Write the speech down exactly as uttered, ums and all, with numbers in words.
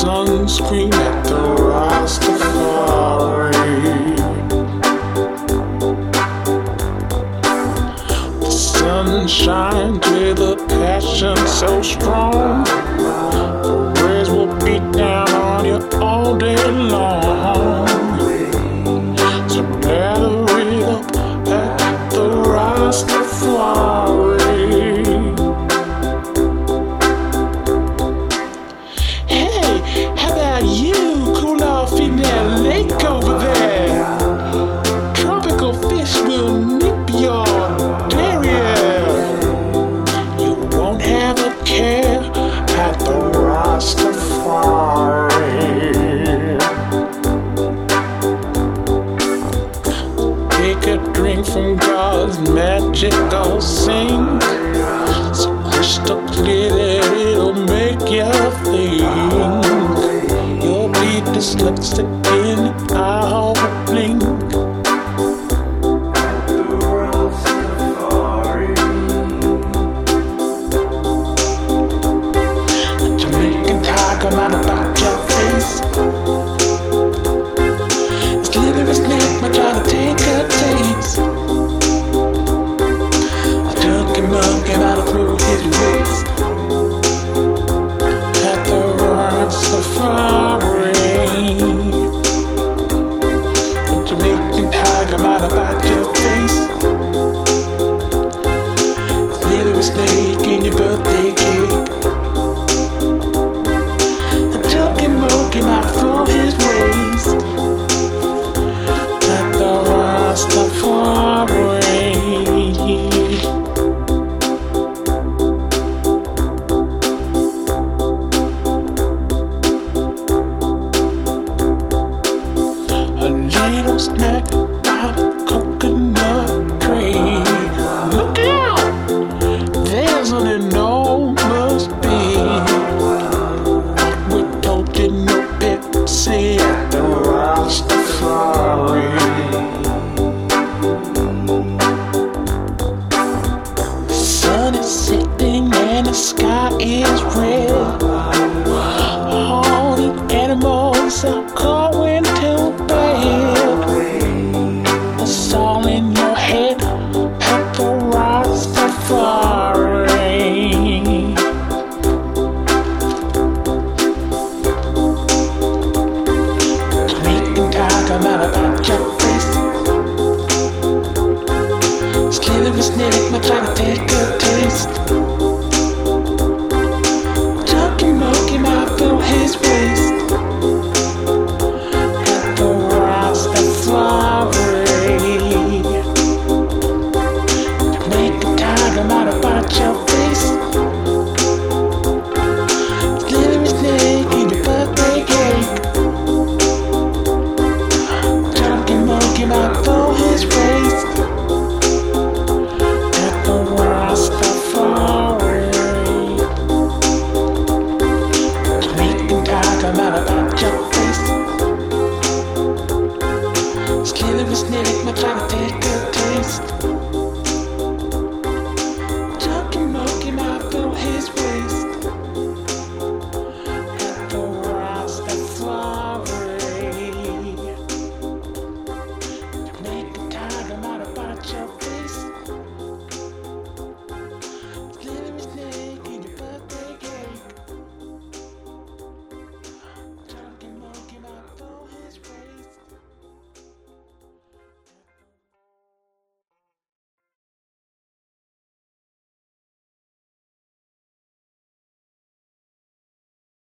sunscreen at the Rastafari. The sun shines with a passion so strong. The rays will beat down on you all day long. So gather it up at the Rastafari. You cool off in that lake over there. Tropical fish will nip your derriere. You won't have a care at the Rastafari. Take a drink from God's magical sink, so crystal clear that it'll make you think. Dyslexic in our blink. A Jamaican tiger man about your face. His liver is neck, might try to take a taste. I took him up, came out through his waist. At the Rastafari. Come out about your face. Little snake in your birthday cake. I took him, broke him out for his waist. At the Rastafari. A little snack. Coconut tree. Look out! There's an enormous bee. We're toting no Pepsi at the Rastafari. The sun is setting and the sky is red. All the animals are going to bed. It's all in your head at the Rastafari. Jamaican tiger man about your face. Skin of his neck, might try to take a taste. Tuck him, milk him out through his waist. At the Rastafari. Your face. Glitter is snake in your birthday cake. Talking monkey out for his waist. At the Rastafari. Jamaican tiger man about your face.